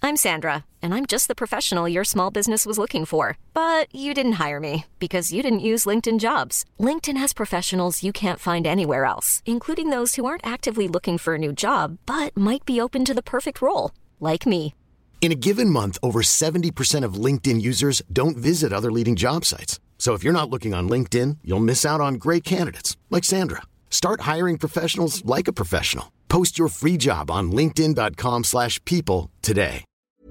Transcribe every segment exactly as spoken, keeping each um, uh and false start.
I'm Sandra, and I'm just the professional your small business was looking for. But you didn't hire me because you didn't use LinkedIn Jobs. LinkedIn has professionals you can't find anywhere else, including those who aren't actively looking for a new job, but might be open to the perfect role, like me. In a given month, over seventy percent of LinkedIn users don't visit other leading job sites. So if you're not looking on LinkedIn, you'll miss out on great candidates like Sandra. Start hiring professionals like a professional. Post your free job on linkedin.com slash people today.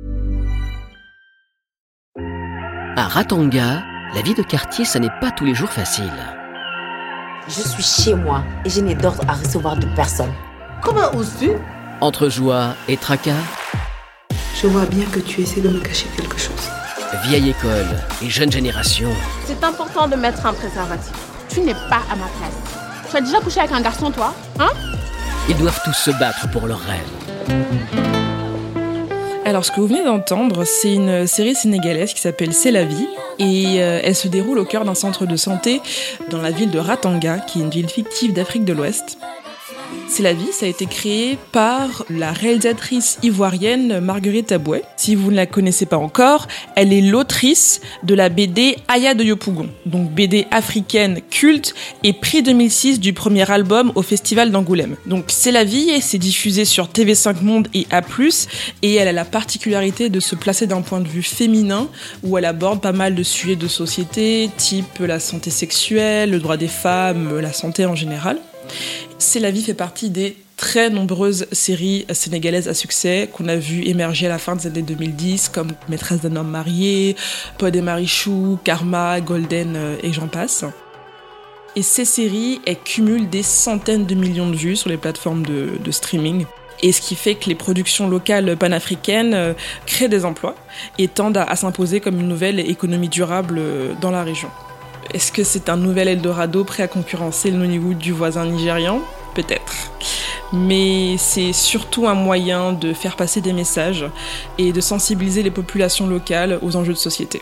À Ratanga, la vie de quartier, ça n'est pas tous les jours facile. Je suis chez moi et je n'ai d'ordre à recevoir de personne. Comment oses-tu ? Entre joie et tracas, je vois bien que tu essaies de me cacher quelque chose. Vieille école et jeune génération. C'est important de mettre un préservatif. Tu n'es pas à ma place. Tu as déjà couché avec un garçon, toi ? Hein ? Ils doivent tous se battre pour leurs rêves. Alors, ce que vous venez d'entendre, c'est une série sénégalaise qui s'appelle C'est la vie. Et euh, elle se déroule au cœur d'un centre de santé dans la ville de Ratanga, qui est une ville fictive d'Afrique de l'Ouest. C'est la vie, ça a été créé par la réalisatrice ivoirienne Marguerite Taboué. Si vous ne la connaissez pas encore, elle est l'autrice de la B D Aya de Yopougon, donc B D africaine culte et prix deux mille six du premier album au Festival d'Angoulême. Donc C'est la vie et c'est diffusé sur T V cinq Monde et A plus, et elle a la particularité de se placer d'un point de vue féminin où elle aborde pas mal de sujets de société, type la santé sexuelle, le droit des femmes, la santé en général. C'est la vie fait partie des très nombreuses séries sénégalaises à succès qu'on a vu émerger à la fin des années deux mille dix, comme Maîtresse d'un homme marié, Pod et Marichou, Karma, Golden et j'en passe. Et ces séries, elles cumulent des centaines de millions de vues sur les plateformes de, de streaming. Et ce qui fait que les productions locales panafricaines euh, créent des emplois et tendent à, à s'imposer comme une nouvelle économie durable dans la région. Est-ce que c'est un nouvel Eldorado prêt à concurrencer le Nollywood du voisin nigérian ? Peut-être. Mais c'est surtout un moyen de faire passer des messages et de sensibiliser les populations locales aux enjeux de société.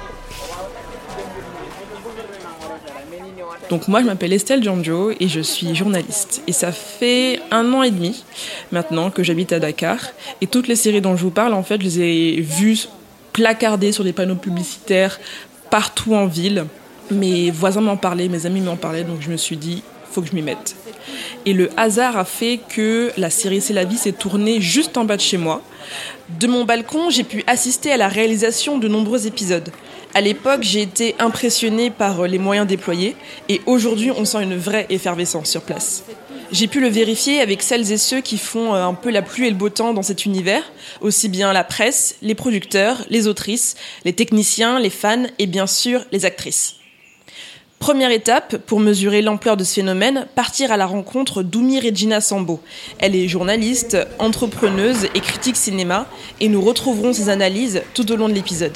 Donc moi, je m'appelle Estelle Djandjo et je suis journaliste. Et ça fait un an et demi maintenant que j'habite à Dakar. Et toutes les séries dont je vous parle, en fait, je les ai vues placardées sur des panneaux publicitaires partout en ville. Mes voisins m'en parlaient, mes amis m'en parlaient, donc je me suis dit, faut que je m'y mette. Et le hasard a fait que la série C'est la vie s'est tournée juste en bas de chez moi. De mon balcon, j'ai pu assister à la réalisation de nombreux épisodes. À l'époque, j'ai été impressionnée par les moyens déployés, et aujourd'hui, on sent une vraie effervescence sur place. J'ai pu le vérifier avec celles et ceux qui font un peu la pluie et le beau temps dans cet univers, aussi bien la presse, les producteurs, les autrices, les techniciens, les fans et bien sûr les actrices. Première étape, pour mesurer l'ampleur de ce phénomène, partir à la rencontre d'Oumi Regina Sambo. Elle est journaliste, entrepreneuse et critique cinéma, et nous retrouverons ses analyses tout au long de l'épisode.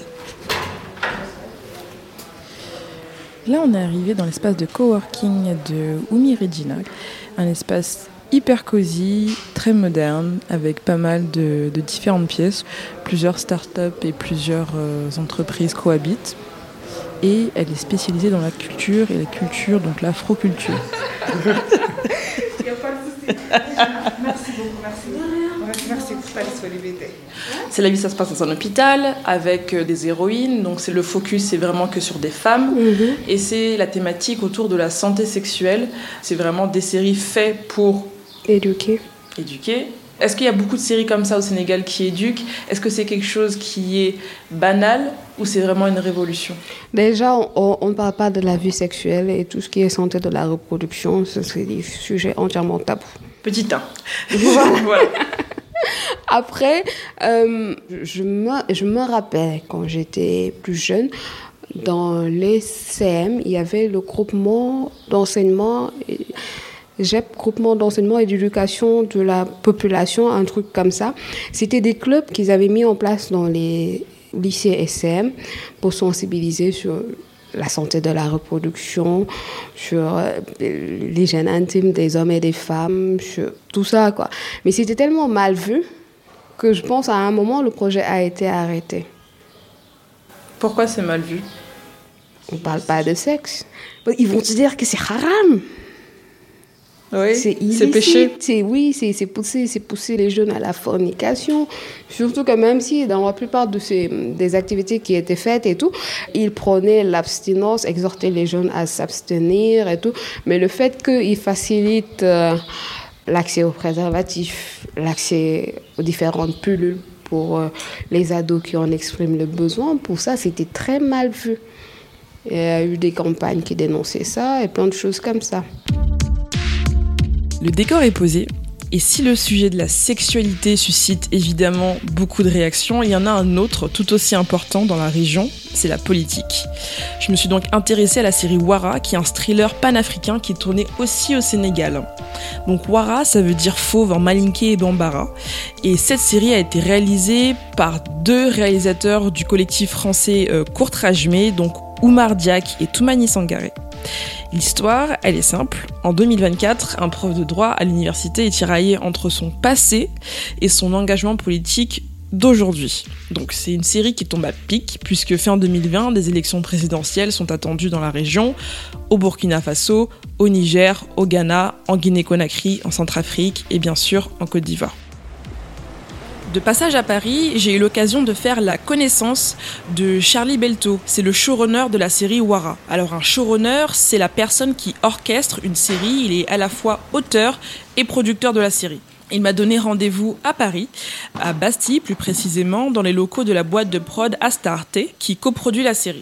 Là, on est arrivé dans l'espace de coworking de Oumi Regina, un espace hyper cosy, très moderne, avec pas mal de, de différentes pièces. Plusieurs startups et plusieurs euh, entreprises cohabitent. Et elle est spécialisée dans la culture, et la culture, donc l'afroculture. Il n'y a pas de souci. Merci beaucoup, merci. Merci pour ta disponibilité. C'est la vie, ça se passe dans un hôpital, avec des héroïnes, donc c'est le focus, c'est vraiment que sur des femmes. Mm-hmm. Et c'est la thématique autour de la santé sexuelle. C'est vraiment des séries faites pour... Éduquer. Éduquer. Est-ce qu'il y a beaucoup de séries comme ça au Sénégal qui éduquent ? Est-ce que c'est quelque chose qui est banal ou c'est vraiment une révolution ? Déjà, on ne parle pas de la vie sexuelle et tout ce qui est santé de la reproduction, c'est des sujets entièrement tabous. Petit un. Voilà. Voilà. Après, euh, je, me, je me rappelle quand j'étais plus jeune, dans les C M, il y avait le groupement d'enseignement... Et, G E P, groupement d'enseignement et d'éducation de la population, un truc comme ça. C'était des clubs qu'ils avaient mis en place dans les lycées S C M pour sensibiliser sur la santé de la reproduction, sur l'hygiène intime des hommes et des femmes, sur tout ça, quoi. Mais c'était tellement mal vu que je pense à un moment, le projet a été arrêté. Pourquoi c'est mal vu ? On ne parle pas de sexe. Ils vont te dire que c'est haram. Oui, c'est illicite. C'est péché. C'est, oui, c'est, c'est, pousser, c'est pousser les jeunes à la fornication. Surtout que même si dans la plupart de ces, des activités qui étaient faites et tout, ils prenaient l'abstinence, exhortaient les jeunes à s'abstenir et tout. Mais le fait qu'ils facilitent euh, l'accès aux préservatifs, l'accès aux différentes pilules pour euh, les ados qui en expriment le besoin, pour ça, c'était très mal vu. Il y a eu des campagnes qui dénonçaient ça et plein de choses comme ça. Le décor est posé, et si le sujet de la sexualité suscite évidemment beaucoup de réactions, il y en a un autre tout aussi important dans la région, c'est la politique. Je me suis donc intéressée à la série Ouara, qui est un thriller panafricain qui est tourné aussi au Sénégal. Donc Ouara, ça veut dire fauve en malinké et bambara, et cette série a été réalisée par deux réalisateurs du collectif français euh, Courtrajmé, donc Oumar Diak et Toumani Sangaré. L'histoire, elle est simple. En deux mille vingt-quatre, un prof de droit à l'université est tiraillé entre son passé et son engagement politique d'aujourd'hui. Donc c'est une série qui tombe à pic, puisque fin deux mille vingt, des élections présidentielles sont attendues dans la région, au Burkina Faso, au Niger, au Ghana, en Guinée-Conakry, en Centrafrique et bien sûr en Côte d'Ivoire. De passage à Paris, j'ai eu l'occasion de faire la connaissance de Charlie Belto. C'est le showrunner de la série Ouara. Alors un showrunner, c'est la personne qui orchestre une série. Il est à la fois auteur et producteur de la série. Il m'a donné rendez-vous à Paris, à Bastille plus précisément, dans les locaux de la boîte de prod Astarte, qui coproduit la série.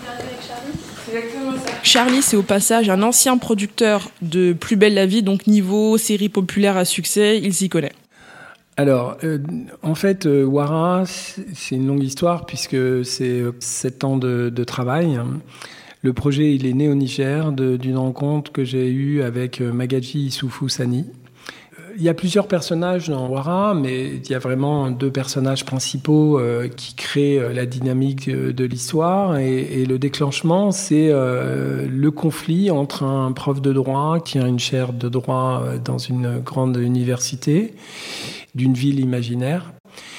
Charlie, c'est au passage un ancien producteur de Plus belle la vie, donc niveau série populaire à succès, il s'y connaît. Alors, euh, en fait, euh, Ouara, c'est une longue histoire puisque c'est sept ans de, de travail. Le projet, il est né au Niger de, d'une rencontre que j'ai eue avec Magadji Issoufou Sani. Il y a plusieurs personnages dans Ouara, mais il y a vraiment deux personnages principaux euh, qui créent euh, la dynamique de, de l'histoire. Et, et le déclenchement, c'est euh, le conflit entre un prof de droit qui a une chaire de droit euh, dans une grande université d'une ville imaginaire.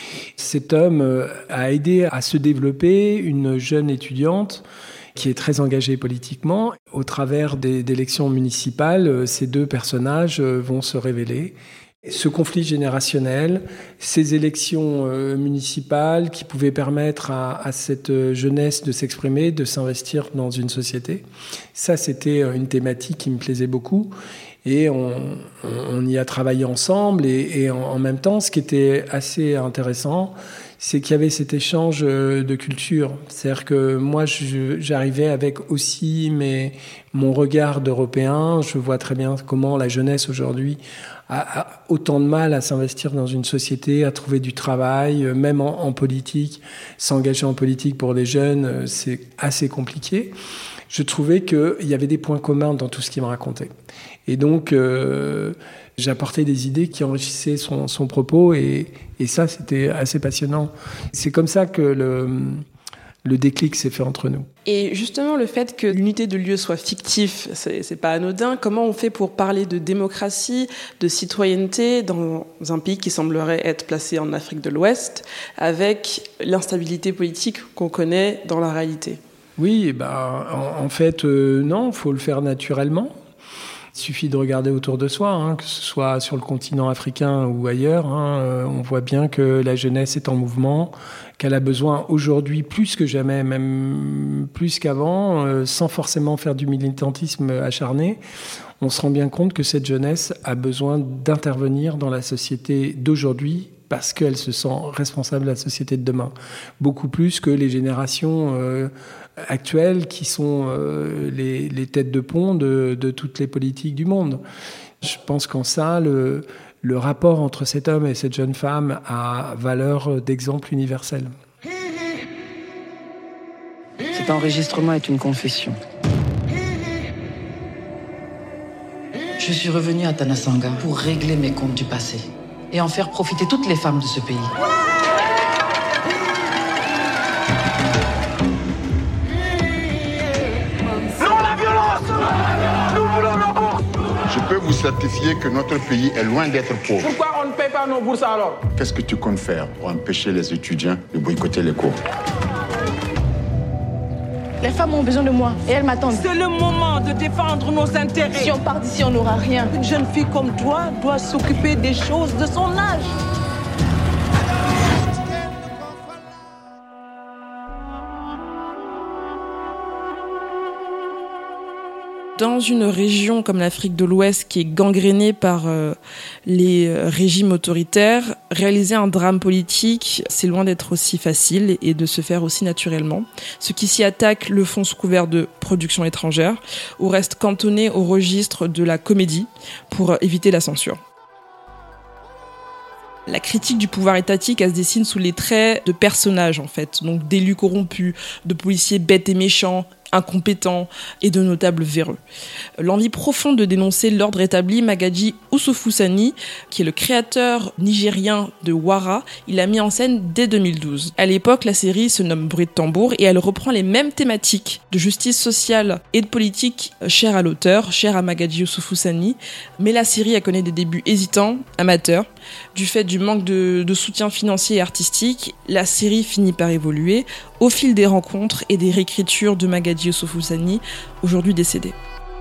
Cet homme euh, a aidé à se développer une jeune étudiante qui est très engagée politiquement. Au travers des, d'élections municipales, ces deux personnages vont se révéler. Ce conflit générationnel, ces élections euh, municipales qui pouvaient permettre à, à cette jeunesse de s'exprimer, de s'investir dans une société, ça c'était une thématique qui me plaisait beaucoup. Et on, on y a travaillé ensemble. Et, et en, en même temps, ce qui était assez intéressant, c'est qu'il y avait cet échange de culture. C'est-à-dire que moi, je, j'arrivais avec aussi mes, mon regard d'Européen. Je vois très bien comment la jeunesse aujourd'hui a, a autant de mal à s'investir dans une société, à trouver du travail, même en, en politique. S'engager en politique pour les jeunes, c'est assez compliqué. Je trouvais qu'il y avait des points communs dans tout ce qu'il me racontait. Et donc, euh, j'apportais des idées qui enrichissaient son, son propos et, et ça, c'était assez passionnant. C'est comme ça que le, le déclic s'est fait entre nous. Et justement, le fait que l'unité de lieu soit fictif, c'est, c'est pas anodin. Comment on fait pour parler de démocratie, de citoyenneté dans un pays qui semblerait être placé en Afrique de l'Ouest, avec l'instabilité politique qu'on connaît dans la réalité ? Oui, bah, en, en fait, euh, non, il faut le faire naturellement. Il suffit de regarder autour de soi, hein, que ce soit sur le continent africain ou ailleurs. Hein, euh, on voit bien que la jeunesse est en mouvement, qu'elle a besoin aujourd'hui plus que jamais, même plus qu'avant, euh, sans forcément faire du militantisme acharné. On se rend bien compte que cette jeunesse a besoin d'intervenir dans la société d'aujourd'hui parce qu'elle se sent responsable de la société de demain. Beaucoup plus que les générations euh, actuelles qui sont euh, les, les têtes de pont de, de toutes les politiques du monde. Je pense qu'en ça, le, le rapport entre cet homme et cette jeune femme a valeur d'exemple universel. Cet enregistrement est une confession. Je suis revenue à Tanasanga pour régler mes comptes du passé et en faire profiter toutes les femmes de ce pays. Non à la violence! Nous voulons nos bourses! Je peux vous certifier que notre pays est loin d'être pauvre. Pourquoi on ne paye pas nos bourses alors? Qu'est-ce que tu comptes faire pour empêcher les étudiants de boycotter les cours? Les femmes ont besoin de moi et elles m'attendent. C'est le moment de défendre nos intérêts. Si on part d'ici, on n'aura rien. Une jeune fille comme toi doit s'occuper des choses de son âge. Dans une région comme l'Afrique de l'Ouest qui est gangrénée par euh, les euh, régimes autoritaires, réaliser un drame politique, c'est loin d'être aussi facile et de se faire aussi naturellement. Ceux qui s'y attaquent le font sous couvert de production étrangère ou restent cantonnés au registre de la comédie pour éviter la censure. La critique du pouvoir étatique, elle se dessine sous les traits de personnages, en fait. Donc d'élus corrompus, de policiers bêtes et méchants, incompétents et de notables véreux. L'envie profonde de dénoncer l'ordre établi, Magaji Ousofou-Sani, qui est le créateur nigérien de Wara, il l'a mis en scène dès deux mille douze. À l'époque, la série se nomme Bruit de tambour et elle reprend les mêmes thématiques de justice sociale et de politique chères à l'auteur, chères à Magaji Ousofou-Sani. Mais la série, elle connaît des débuts hésitants, amateurs. Du fait du manque de, de soutien financier et artistique, la série finit par évoluer au fil des rencontres et des réécritures de Magaji Ousofou-Sani, aujourd'hui décédé.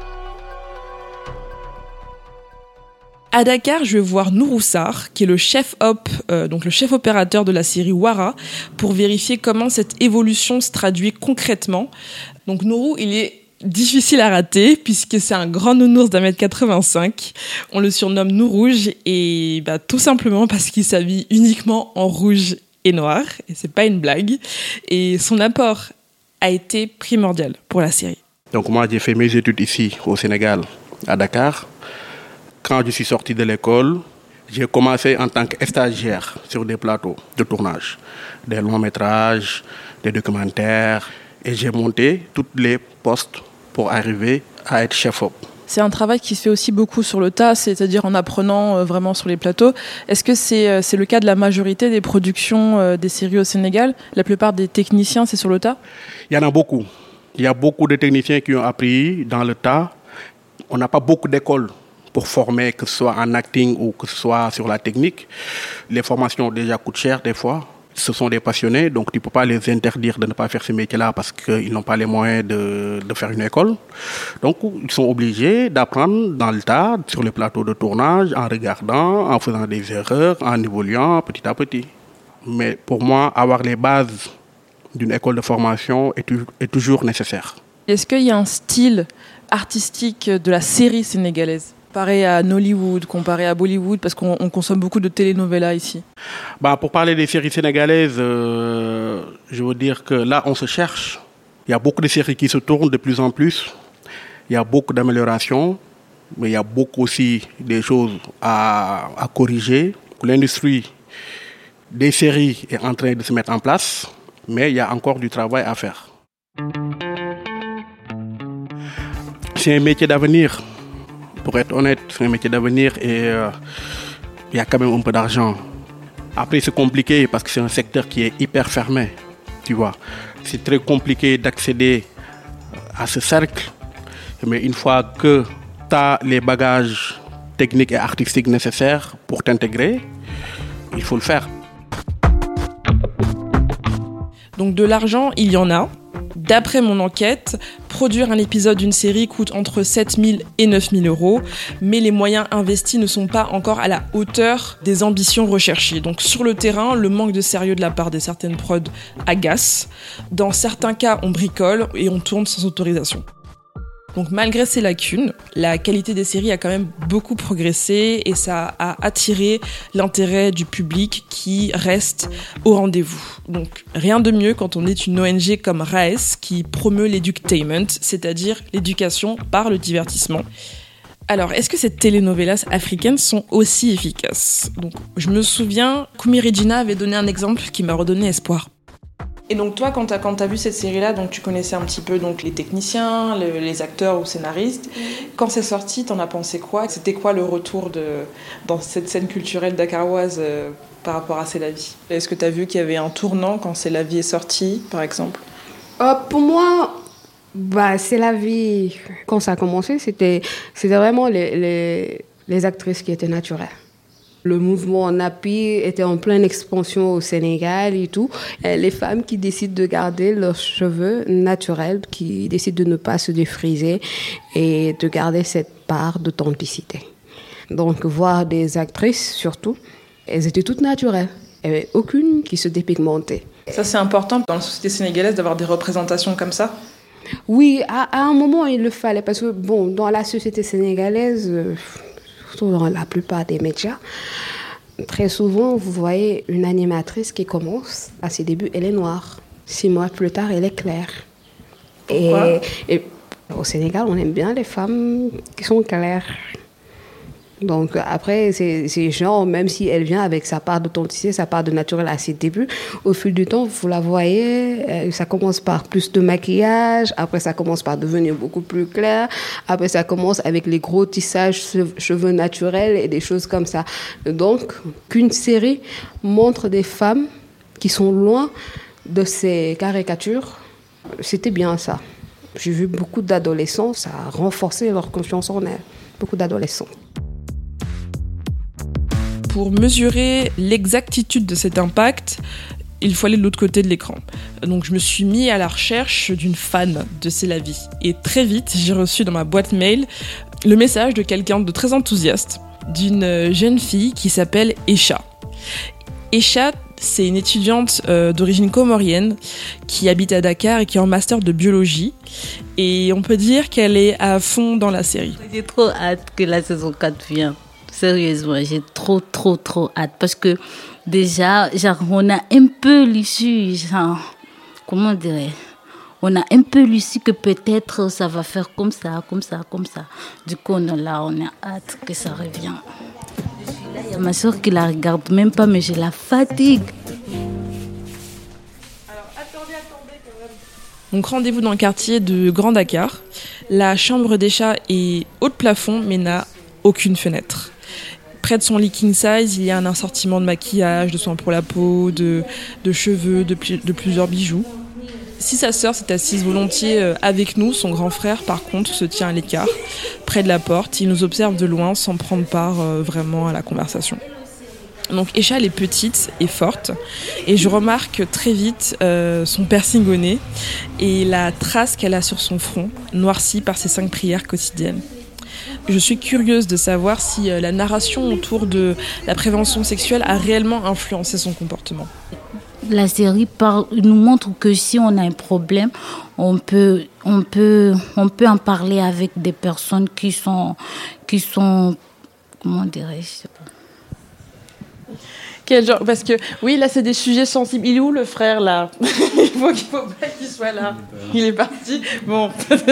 À Dakar, je vais voir Nourou Sarr, qui est le chef op, euh, donc le chef opérateur de la série Wara, pour vérifier comment cette évolution se traduit concrètement. Donc Nourou, il est difficile à rater puisque c'est un grand nounours d'un mètre quatre-vingt-cinq. On le surnomme Nourouge et bah, tout simplement parce qu'il s'habille uniquement en rouge et noir, et c'est pas une blague. Et son apport a été primordial pour la série. Donc moi, j'ai fait mes études ici, au Sénégal, à Dakar. Quand je suis sorti de l'école, j'ai commencé en tant que stagiaire sur des plateaux de tournage, des longs métrages, des documentaires, et j'ai monté tous les postes pour arriver à être chef-op. C'est un travail qui se fait aussi beaucoup sur le tas, c'est-à-dire en apprenant euh, vraiment sur les plateaux. Est-ce que c'est, euh, c'est le cas de la majorité des productions euh, des séries au Sénégal ? La plupart des techniciens, c'est sur le tas ? Il y en a beaucoup. Il y a beaucoup de techniciens qui ont appris dans le tas. On n'a pas beaucoup d'écoles pour former, que ce soit en acting ou que ce soit sur la technique. Les formations déjà coûtent cher des fois. Ce sont des passionnés, donc tu ne peux pas les interdire de ne pas faire ce métier-là parce qu'ils n'ont pas les moyens de, de faire une école. Donc, ils sont obligés d'apprendre dans le tas, sur les plateaux de tournage, en regardant, en faisant des erreurs, en évoluant petit à petit. Mais pour moi, avoir les bases d'une école de formation est, est toujours nécessaire. Est-ce qu'il y a un style artistique de la série sénégalaise ? Comparé à Nollywood, comparé à Bollywood, parce qu'on on consomme beaucoup de telenovelas ici. Bah, pour parler des séries sénégalaises, euh, je veux dire que là, on se cherche. Il y a beaucoup de séries qui se tournent de plus en plus. Il y a beaucoup d'améliorations, mais il y a beaucoup aussi des choses à, à corriger. L'industrie des séries est en train de se mettre en place, mais il y a encore du travail à faire. C'est un métier d'avenir. Pour être honnête, c'est un métier d'avenir et euh, il y a quand même un peu d'argent. Après, c'est compliqué parce que c'est un secteur qui est hyper fermé, tu vois. C'est très compliqué d'accéder à ce cercle, mais une fois que tu as les bagages techniques et artistiques nécessaires pour t'intégrer, il faut le faire. Donc de l'argent, il y en a. D'après mon enquête, produire un épisode d'une série coûte entre sept mille et neuf mille euros, mais les moyens investis ne sont pas encore à la hauteur des ambitions recherchées. Donc sur le terrain, le manque de sérieux de la part de certaines prods agace. Dans certains cas, on bricole et on tourne sans autorisation. Donc malgré ces lacunes, la qualité des séries a quand même beaucoup progressé et ça a attiré l'intérêt du public qui reste au rendez-vous. Donc rien de mieux quand on est une O N G comme R A E S qui promeut l'edutainment, c'est-à-dire l'éducation par le divertissement. Alors, est-ce que ces telenovelas africaines sont aussi efficaces ? Donc, je me souviens, Kumi Regina avait donné un exemple qui m'a redonné espoir. Et donc toi, quand t'as, quand t'as vu cette série-là, donc tu connaissais un petit peu donc, les techniciens, le, les acteurs ou scénaristes. Quand c'est sorti, t'en as pensé quoi ? C'était quoi le retour de, dans cette scène culturelle dakaroise euh, par rapport à C'est la vie ? Est-ce que t'as vu qu'il y avait un tournant quand C'est la vie est sorti, par exemple ? euh, Pour moi, bah, C'est la vie, quand ça a commencé, c'était, c'était vraiment les, les, les actrices qui étaient naturelles. Le mouvement Napi était en pleine expansion au Sénégal et tout. Et les femmes qui décident de garder leurs cheveux naturels, qui décident de ne pas se défriser et de garder cette part d'authenticité. Donc, voir des actrices, surtout, elles étaient toutes naturelles. Il n'y avait aucune qui se dépigmentait. Ça, c'est important dans la société sénégalaise d'avoir des représentations comme ça ? Oui, à, à un moment, il le fallait. Parce que, bon, dans la société sénégalaise, euh, surtout dans la plupart des médias, très souvent, vous voyez une animatrice qui commence, à ses débuts, elle est noire. Six mois plus tard, elle est claire. Pourquoi ? Et, et au Sénégal, on aime bien les femmes qui sont claires. Donc après, c'est, c'est genre, même si elle vient avec sa part d'authenticité, sa part de naturel à ses débuts, au fil du temps, vous la voyez, ça commence par plus de maquillage, après ça commence par devenir beaucoup plus clair, après ça commence avec les gros tissages cheveux naturels et des choses comme ça. Donc, qu'une série montre des femmes qui sont loin de ces caricatures, c'était bien ça. J'ai vu beaucoup d'adolescents, ça a renforcé leur confiance en elles, beaucoup d'adolescents. Pour mesurer l'exactitude de cet impact, il faut aller de l'autre côté de l'écran. Donc je me suis mis à la recherche d'une fan de C'est la vie. Et très vite, j'ai reçu dans ma boîte mail le message de quelqu'un de très enthousiaste, d'une jeune fille qui s'appelle Esha. Esha, c'est une étudiante euh, d'origine comorienne qui habite à Dakar et qui est en master de biologie. Et on peut dire qu'elle est à fond dans la série. J'ai trop hâte que la saison quatre vienne. Sérieusement, j'ai trop, trop, trop hâte. Parce que déjà, genre, on a un peu l'issue, genre, comment dirais on a un peu l'issue que peut-être ça va faire comme ça, comme ça, comme ça. Du coup, on est là, on a hâte que ça revienne. Il y a ma soeur qui la regarde même pas, mais je la fatigue. Donc rendez-vous dans le quartier de Grand Dakar. La chambre d'Esha est haut de plafond, mais n'a aucune fenêtre. Près de son lit king size, il y a un assortiment de maquillage, de soins pour la peau, de, de cheveux, de, de plusieurs bijoux. Si sa sœur s'est assise volontiers avec nous, son grand frère, par contre, se tient à l'écart, près de la porte. Il nous observe de loin sans prendre part euh, vraiment à la conversation. Donc Esha, elle est petite et forte. Et je remarque très vite euh, son piercing au nez et la trace qu'elle a sur son front, noircie par ses cinq prières quotidiennes. Je suis curieuse de savoir si euh, la narration autour de la prévention sexuelle a réellement influencé son comportement. La série parle, nous montre que si on a un problème, on peut, on peut, on peut en parler avec des personnes qui sont, qui sont, comment dirais-je, je sais pas. Quel genre ? Parce que oui, là c'est des sujets sensibles. Il est où le frère là ? Il faut qu'il faut pas qu'il soit là. Il est parti. Bon.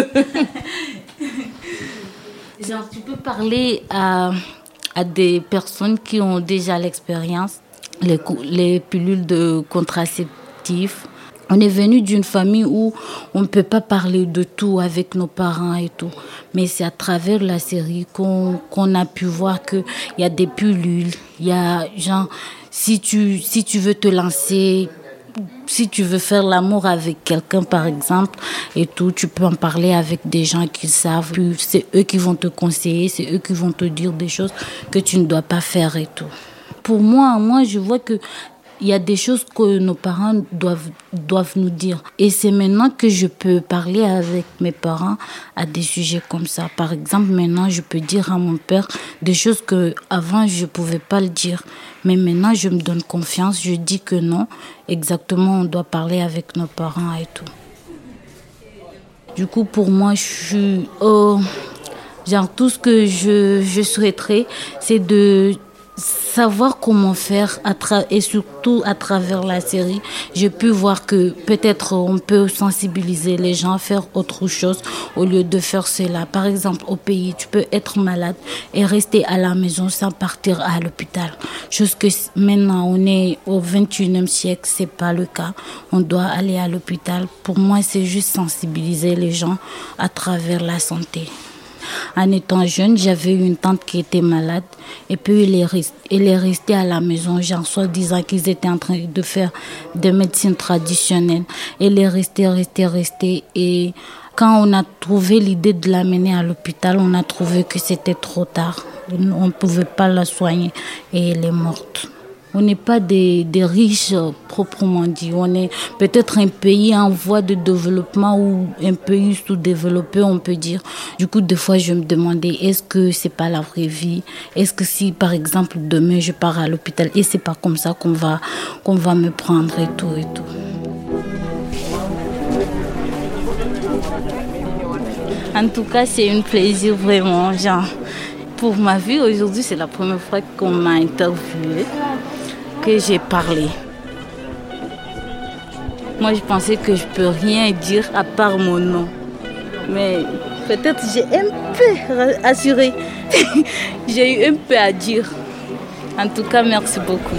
Genre, tu peux parler à, à des personnes qui ont déjà l'expérience, les, les pilules de contraceptifs. On est venu d'une famille où on ne peut pas parler de tout avec nos parents et tout. Mais c'est à travers la série qu'on, qu'on a pu voir qu'il y a des pilules. Il y a, genre, si tu, si tu veux te lancer, si tu veux faire l'amour avec quelqu'un, par exemple, et tout, tu peux en parler avec des gens qui savent. Puis c'est eux qui vont te conseiller, c'est eux qui vont te dire des choses que tu ne dois pas faire et tout. Pour moi, moi, je vois que il y a des choses que nos parents doivent, doivent nous dire. Et c'est maintenant que je peux parler avec mes parents à des sujets comme ça. Par exemple, maintenant, je peux dire à mon père des choses qu'avant, je ne pouvais pas le dire. Mais maintenant, je me donne confiance. Je dis que non, exactement, on doit parler avec nos parents et tout. Du coup, pour moi, je suis... Oh, genre, tout ce que je, je souhaiterais, c'est de... savoir comment faire à tra- et surtout à travers la série, j'ai pu voir que peut-être on peut sensibiliser les gens à faire autre chose au lieu de faire cela. Par exemple, au pays, tu peux être malade et rester à la maison sans partir à l'hôpital. Chose que maintenant, on est au vingt et unième siècle, c'est pas le cas. On doit aller à l'hôpital. Pour moi, c'est juste sensibiliser les gens à travers la santé. En étant jeune, j'avais une tante qui était malade et puis elle est restée, elle est restée à la maison, genre soit disant qu'ils étaient en train de faire des médecines traditionnelles. Elle est restée, restée, restée et quand on a trouvé l'idée de l'amener à l'hôpital, on a trouvé que c'était trop tard. On ne pouvait pas la soigner et elle est morte. On n'est pas des, des riches proprement dit. On est peut-être un pays en voie de développement ou un pays sous-développé, on peut dire. Du coup, des fois, je me demandais, est-ce que c'est pas la vraie vie? Est-ce que si, par exemple, demain, je pars à l'hôpital et c'est pas comme ça qu'on va, qu'on va me prendre et tout et tout. En tout cas, c'est un plaisir vraiment, genre. Pour ma vie, aujourd'hui, c'est la première fois qu'on m'a interviewée, que j'ai parlé. Moi, je pensais que je ne peux rien dire à part mon nom. Mais peut-être j'ai un peu assuré. J'ai eu un peu à dire. En tout cas, merci beaucoup.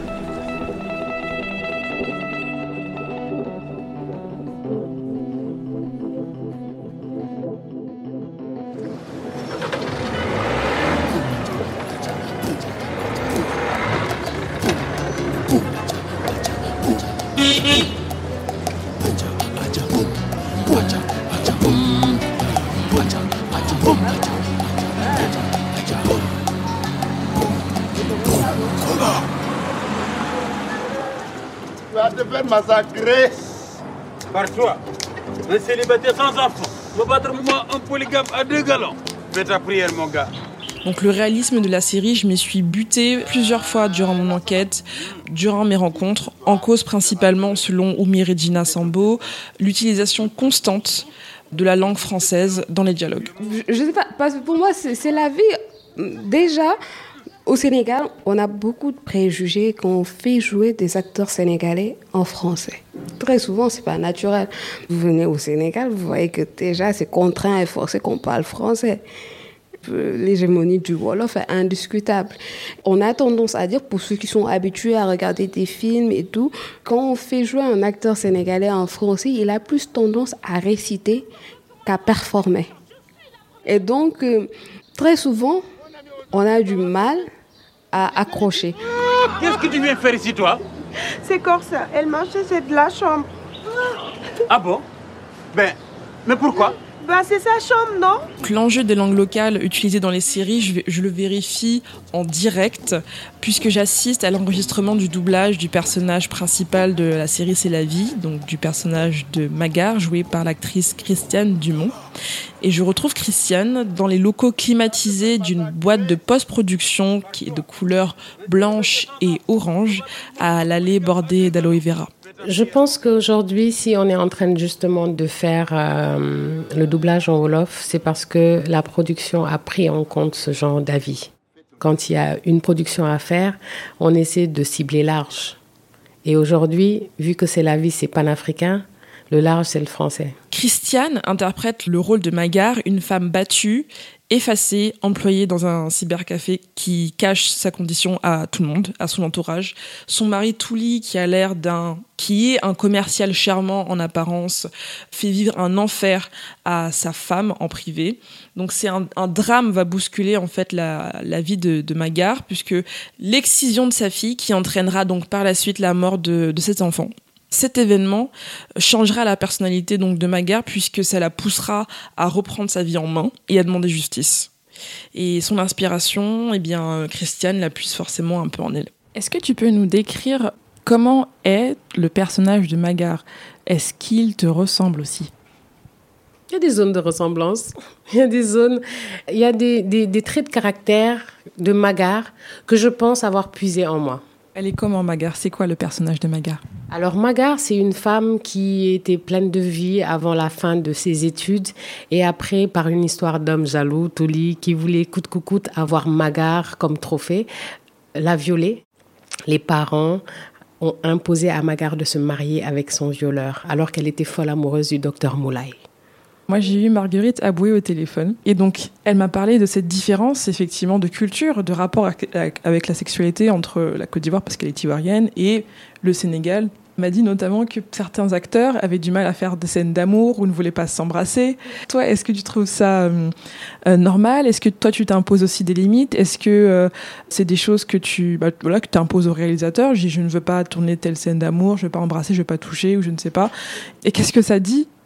Tu vas te faire massacrer par toi. Un célibataire sans enfant. Va battre moi un polygame à deux galons. Fais ta prière, mon gars. Donc le réalisme de la série, je m'y suis butée plusieurs fois durant mon enquête, durant mes rencontres, en cause principalement, selon Oumi Regina Sambo, l'utilisation constante de la langue française dans les dialogues. Je, je sais pas, parce que pour moi, c'est, c'est la vie. Déjà, au Sénégal, on a beaucoup de préjugés quand on fait jouer des acteurs sénégalais en français. Très souvent, c'est pas naturel. Vous venez au Sénégal, vous voyez que déjà, c'est contraint et forcé qu'on parle français. L'hégémonie du Wolof est indiscutable. On a tendance à dire, pour ceux qui sont habitués à regarder des films et tout, quand on fait jouer un acteur sénégalais en français, il a plus tendance à réciter qu'à performer. Et donc, euh, très souvent, on a du mal à accrocher. Qu'est-ce que tu viens faire ici, toi? C'est Corsa. Elle marchait, c'est de la chambre. Ah bon? Ben, mais pourquoi? Ben, c'est sa chambre, non? L'enjeu des langues locales utilisées dans les séries, je, vais, je le vérifie en direct, puisque j'assiste à l'enregistrement du doublage du personnage principal de la série C'est la vie, donc du personnage de Magar, joué par l'actrice Christiane Dumont. Et je retrouve Christiane dans les locaux climatisés d'une boîte de post-production qui est de couleur blanche et orange, à l'allée bordée d'aloe vera. Je pense qu'aujourd'hui, si on est en train justement de faire euh, le doublage en Wolof, c'est parce que la production a pris en compte ce genre d'avis. Quand il y a une production à faire, on essaie de cibler large. Et aujourd'hui, vu que C'est la vie, c'est panafricain, le large, c'est le français. Christiane interprète le rôle de Magar, une femme battue, effacée, employée dans un cybercafé qui cache sa condition à tout le monde, à son entourage. Son mari Touli, qui a l'air d'un, qui est un commercial charmant en apparence, fait vivre un enfer à sa femme en privé. Donc c'est un, un drame va bousculer en fait la, la vie de, de Magar, puisque l'excision de sa fille, qui entraînera donc par la suite la mort de, de cet enfant. Cet événement changera la personnalité donc de Magar, puisque ça la poussera à reprendre sa vie en main et à demander justice. Et son inspiration, eh bien, Christiane la puise forcément un peu en elle. Est-ce que tu peux nous décrire comment est le personnage de Magar? Est-ce qu'il te ressemble aussi? Il y a des zones de ressemblance. Il y a des zones, il y a des, des, des traits de caractère de Magar que je pense avoir puisé en moi. Elle est comment, Magar? C'est quoi le personnage de Magar? Alors Magar, c'est une femme qui était pleine de vie avant la fin de ses études et après, par une histoire d'homme jaloux, Touli, qui voulait coûte que coûte avoir Magar comme trophée, l'a violée. Les parents ont imposé à Magar de se marier avec son violeur alors qu'elle était folle amoureuse du docteur Moulay. Moi, j'ai eu Marguerite Aboué au téléphone. Et donc, elle m'a parlé de cette différence, effectivement, de culture, de rapport avec la sexualité entre la Côte d'Ivoire, parce qu'elle est ivoirienne, et le Sénégal. Elle m'a dit notamment que certains acteurs avaient du mal à faire des scènes d'amour ou ne voulaient pas s'embrasser. Toi, est-ce que tu trouves ça euh, euh, normal? Est-ce que toi, tu t'imposes aussi des limites? Est-ce que euh, c'est des choses que tu bah, voilà, que tu imposes au réalisateur? Je dis, je ne veux pas tourner telle scène d'amour, je ne veux pas embrasser, je ne veux pas toucher, ou je ne sais pas. Et qu'est-ce que ça dit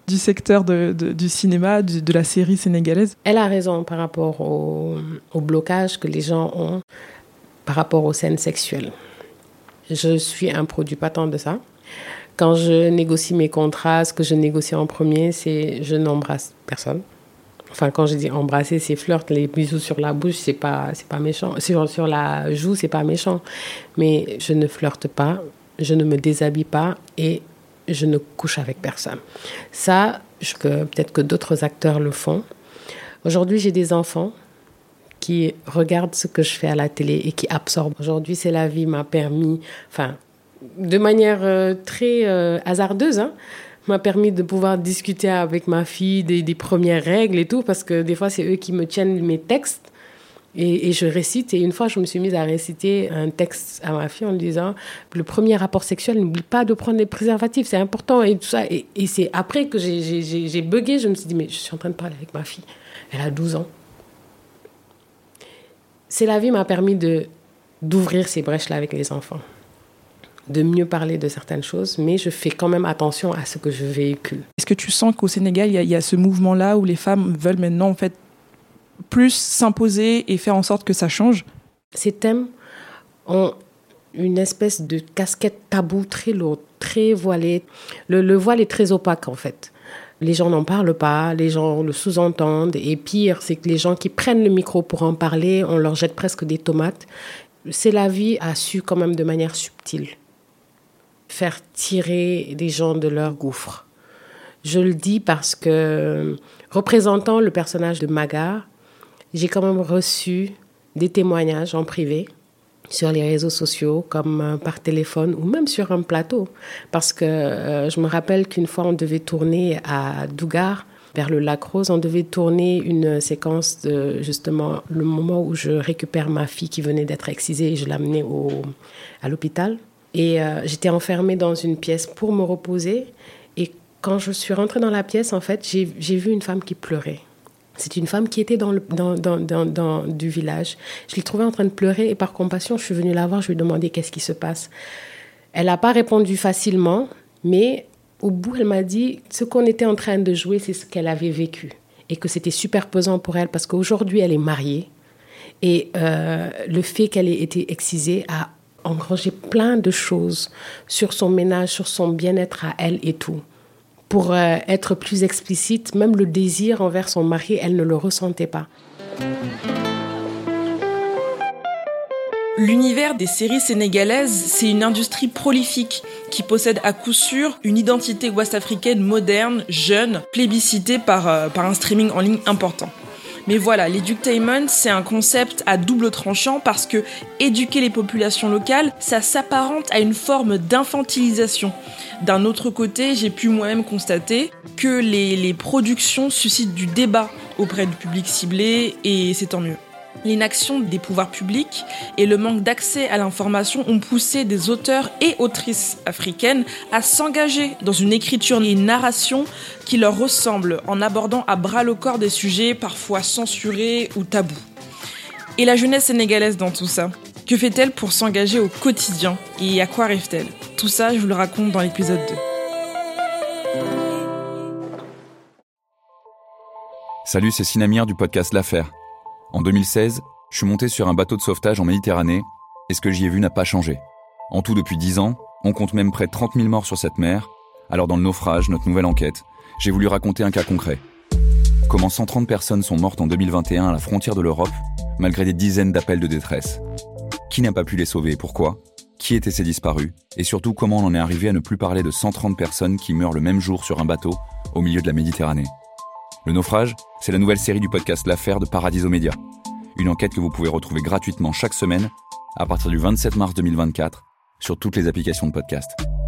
du secteur de, de, du cinéma, de, de la série sénégalaise. Elle a raison par rapport au, au blocage que les gens ont par rapport aux scènes sexuelles. Je suis un produit patent de ça. Quand je négocie mes contrats, ce que je négocie en premier, c'est je n'embrasse personne. Enfin, quand je dis embrasser, c'est flirt, les bisous sur la bouche, c'est pas, c'est pas méchant. Sur, sur la joue, c'est pas méchant. Mais je ne flirte pas, je ne me déshabille pas et je ne couche avec personne. Ça, je, que, peut-être que d'autres acteurs le font. Aujourd'hui, j'ai des enfants qui regardent ce que je fais à la télé et qui absorbent. Aujourd'hui, C'est la vie m'a permis, enfin, de manière euh, très euh, hasardeuse, hein, m'a permis de pouvoir discuter avec ma fille des, des premières règles et tout, parce que des fois, c'est eux qui me tiennent mes textes et, et je récite. Et une fois, je me suis mise à réciter un texte à ma fille en lui disant « Le premier rapport sexuel, n'oublie pas de prendre des préservatifs, c'est important. » Et tout ça. Et, et c'est après que j'ai, j'ai, j'ai, j'ai bugué, je me suis dit « Mais je suis en train de parler avec ma fille. Elle a douze ans. » C'est la vie m'a permis de, d'ouvrir ces brèches-là avec les enfants, de mieux parler de certaines choses, mais je fais quand même attention à ce que je véhicule. Est-ce que tu sens qu'au Sénégal, il y, y a ce mouvement-là où les femmes veulent maintenant en fait plus s'imposer et faire en sorte que ça change ? Ces thèmes ont une espèce de casquette taboue très lourde, très voilée. Le, le voile est très opaque en fait. Les gens n'en parlent pas, les gens le sous-entendent. Et pire, c'est que les gens qui prennent le micro pour en parler, on leur jette presque des tomates. C'est la vie a su quand même de manière subtile faire tirer des gens de leur gouffre. Je le dis parce que, représentant le personnage de Magar, j'ai quand même reçu des témoignages en privé sur les réseaux sociaux, comme par téléphone ou même sur un plateau. Parce que euh, je me rappelle qu'une fois, on devait tourner à Dougar, vers le lac Rose, on devait tourner une séquence de, justement, le moment où je récupère ma fille qui venait d'être excisée et je l'amenais au, à l'hôpital. Et euh, j'étais enfermée dans une pièce pour me reposer. Et quand je suis rentrée dans la pièce, en fait, j'ai, j'ai vu une femme qui pleurait. C'est une femme qui était dans, le, dans, dans, dans, dans du village. Je l'ai trouvée en train de pleurer et par compassion, je suis venue la voir, je lui ai demandé qu'est-ce qui se passe. Elle n'a pas répondu facilement, mais au bout, elle m'a dit ce qu'on était en train de jouer, c'est ce qu'elle avait vécu et que c'était super pesant pour elle parce qu'aujourd'hui, elle est mariée et euh, le fait qu'elle ait été excisée a engrangé plein de choses sur son ménage, sur son bien-être à elle et tout. Pour euh, être plus explicite, même le désir envers son mari, elle ne le ressentait pas. L'univers des séries sénégalaises, c'est une industrie prolifique qui possède à coup sûr une identité ouest-africaine moderne, jeune, plébiscitée par, euh, par un streaming en ligne important. Mais voilà, l'edutainment, c'est un concept à double tranchant parce que éduquer les populations locales, ça s'apparente à une forme d'infantilisation. D'un autre côté, j'ai pu moi-même constater que les, les productions suscitent du débat auprès du public ciblé et c'est tant mieux. L'inaction des pouvoirs publics et le manque d'accès à l'information ont poussé des auteurs et autrices africaines à s'engager dans une écriture et une narration qui leur ressemble en abordant à bras le corps des sujets parfois censurés ou tabous. Et la jeunesse sénégalaise dans tout ça ? Que fait-elle pour s'engager au quotidien et à quoi rêve-t-elle ? Tout ça, je vous le raconte dans l'épisode deux. Salut, c'est Sinamir du podcast L'Affaire. En deux mille seize, je suis monté sur un bateau de sauvetage en Méditerranée et ce que j'y ai vu n'a pas changé. En tout, depuis dix ans, on compte même près de trente mille morts sur cette mer. Alors dans le naufrage, notre nouvelle enquête, j'ai voulu raconter un cas concret. Comment cent trente personnes sont mortes en deux mille vingt et un à la frontière de l'Europe, malgré des dizaines d'appels de détresse. Qui n'a pas pu les sauver et pourquoi ? Qui étaient ces disparus ? Et surtout, comment on en est arrivé à ne plus parler de cent trente personnes qui meurent le même jour sur un bateau au milieu de la Méditerranée ? Le naufrage, c'est la nouvelle série du podcast L'Affaire de Paradiso Média. Une enquête que vous pouvez retrouver gratuitement chaque semaine à partir du vingt-sept mars deux mille vingt-quatre sur toutes les applications de podcast.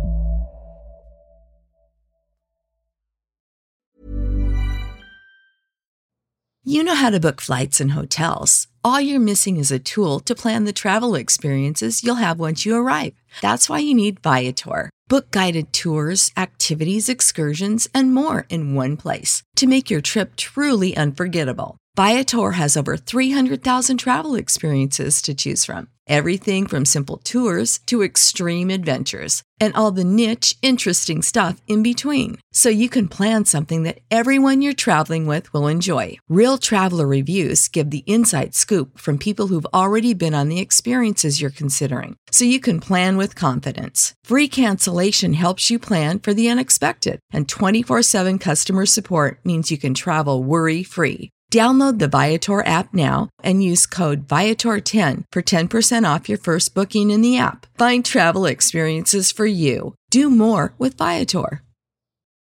You know how to book flights and hotels. All you're missing is a tool to plan the travel experiences you'll have once you arrive. That's why you need Viator. Book guided tours, activities, excursions, and more in one place to make your trip truly unforgettable. Viator has over three hundred thousand travel experiences to choose from. Everything from simple tours to extreme adventures and all the niche, interesting stuff in between. So you can plan something that everyone you're traveling with will enjoy. Real traveler reviews give the inside scoop from people who've already been on the experiences you're considering. So you can plan with confidence. Free cancellation helps you plan for the unexpected. And twenty-four seven customer support means you can travel worry-free. Download the Viator app now and use code Viator ten for ten percent off your first booking in the app. Find travel experiences for you. Do more with Viator.